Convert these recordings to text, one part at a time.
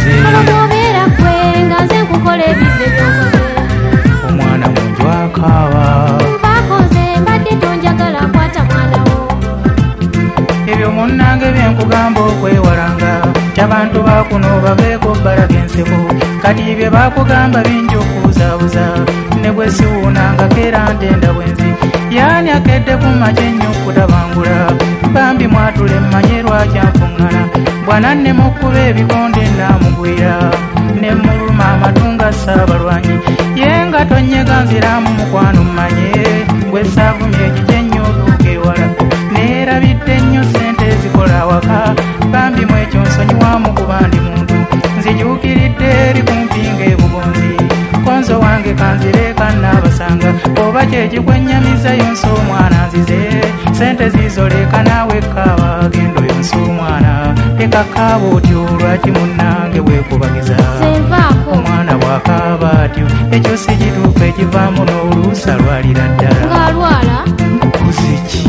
nze olwobeera gwe nga nze nkukola ebivve byokoze omwana munju akaaba bakoze mbadde tonjagala kwata mwanawo ebyo munnange byenkugamba okwewalanga abantu bakuno babeeko balaga enseko kati bye bakugamba bingi okubuzaabuza ne bwe siwuunanga keera ntenda bwenzi yaani akedde ku makya ennyo okutabangula bambi mwatule mmanye lwakyanfuŋŋana bwanannema okkuba ebikonde naamugwira ne muluma amatunga saabalwanyi ye nga tonyega nziramu mukwano mmanye bwe saavumye ekikyenyo otuuka ewala neerabidde ennyo ssente ezikola awaka bambi mu ekyo nsonyiwamu kuba ndi muntu nzijuukiridde eri kumpi ng'ebugonzi konzo wange kanzireka nnaabasanga oba kyekikwennyamiza yonsa omwana nzize sente zizoleka naawe kaaba gendo yonsa omwana tekakaaba otyo lwaki munnange bwekubagiza omwana bw'akaaba atyo ekyo si kituufu ekivaamu n'oluusa lwalira ddala ng'alwala mukuziki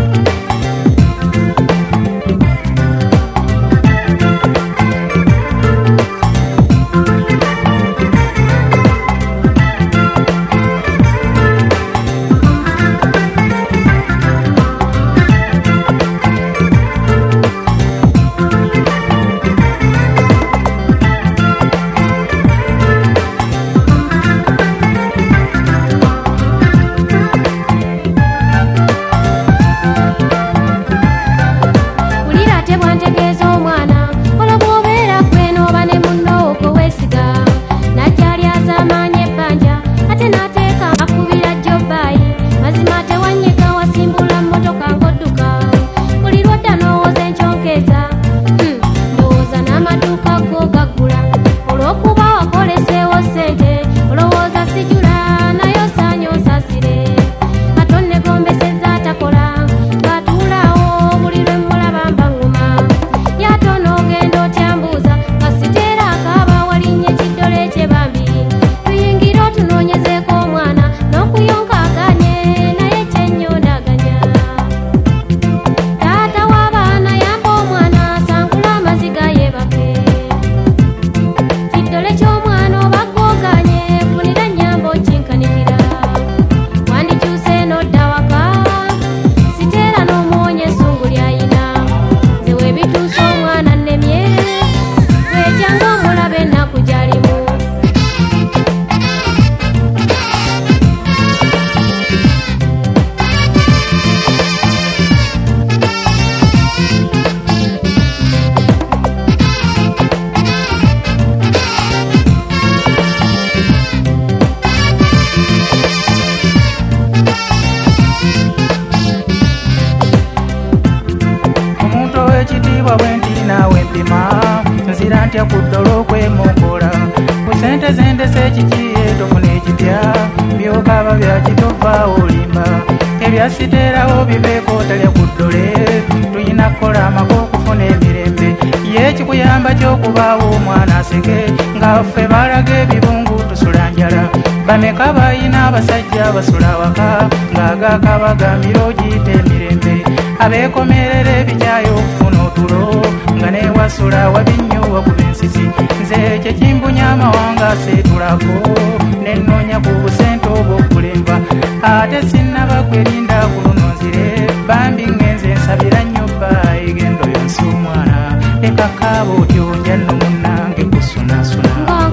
nzira ntya kuddala okwemokola ku sente zendese ekikiye tofuna ekipya byokaba byakitova olimba ebyasiteerawo bibeeko otalya kuddole tuyina kukola amaka okufuna emirembe yekikuyamba kyokubaawo omwana aseke nga ffe balaga ebirungu tusula njala bameka bayina abasajja basula waka ng'agakabagamira ogiyita emirembe abeekomerera ebikyayo okufuna otulo nga newasula wabinnyo wakuba ensisi nze kyekimbunya amawanga aseetulako nenoonya ku busente obw'okulemba ate sinnaba kwerinda ku luno nzire bambi ngenze nsabira nnyo bbayi gendo yonsa omwana lekakaaba otyo nja nno munnange kusunasuna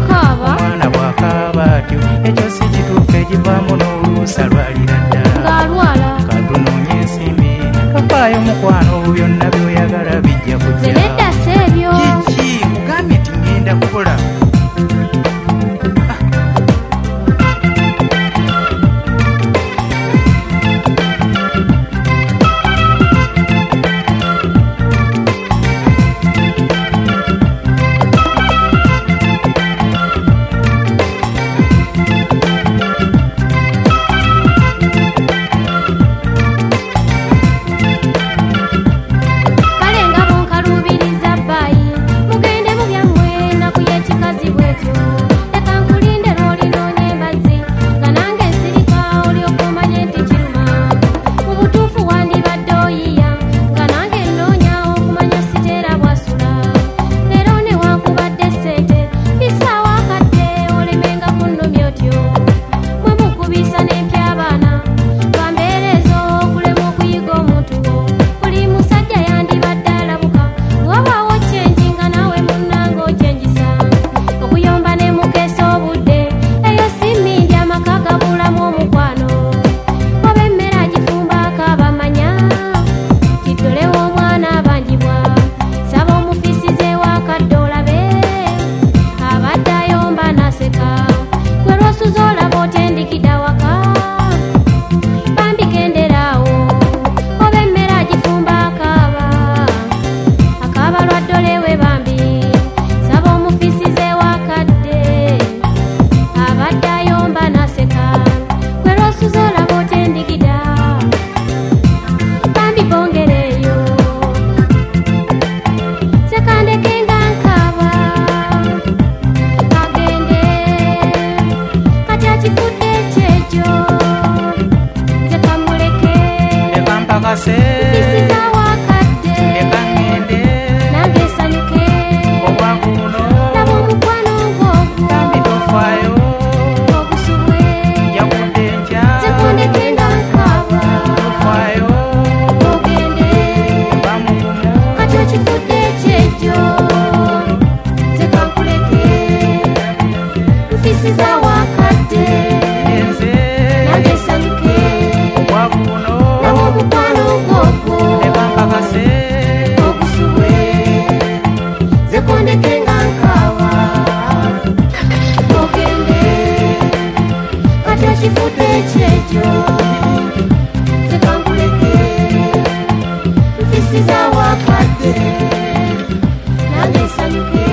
omwana bw'akaaba atyo ekyo si kituufu ekivaamu n'oluusa lwalira ddala katunoonye ensimbi tofaayo mukwano byonna byoyagala bijja kujja kiki mugambye nti ngenda kukola Kalenga bonkalubiriza bbayi mugende mu byammwe naku yekika Mpisiza wakadde leka ngende nange nsanyuke obwavu buno laba omukwano ng'ogwo tambi tofaayo ogusubwe yakudde enkya zekondeke nga nkaaba tofaayo ogende bamugumu kati okifudde ekyejjo zekankuleke mpisiza wakadde enze nange nsanyuke obwavu buno laba omukwano ng'ogwo leka nkakase ogusubwe zekondeke nga nkaaba ogende kati okifudde ekyejjo zekankuleke mpisiza wakadde nange nsanyuke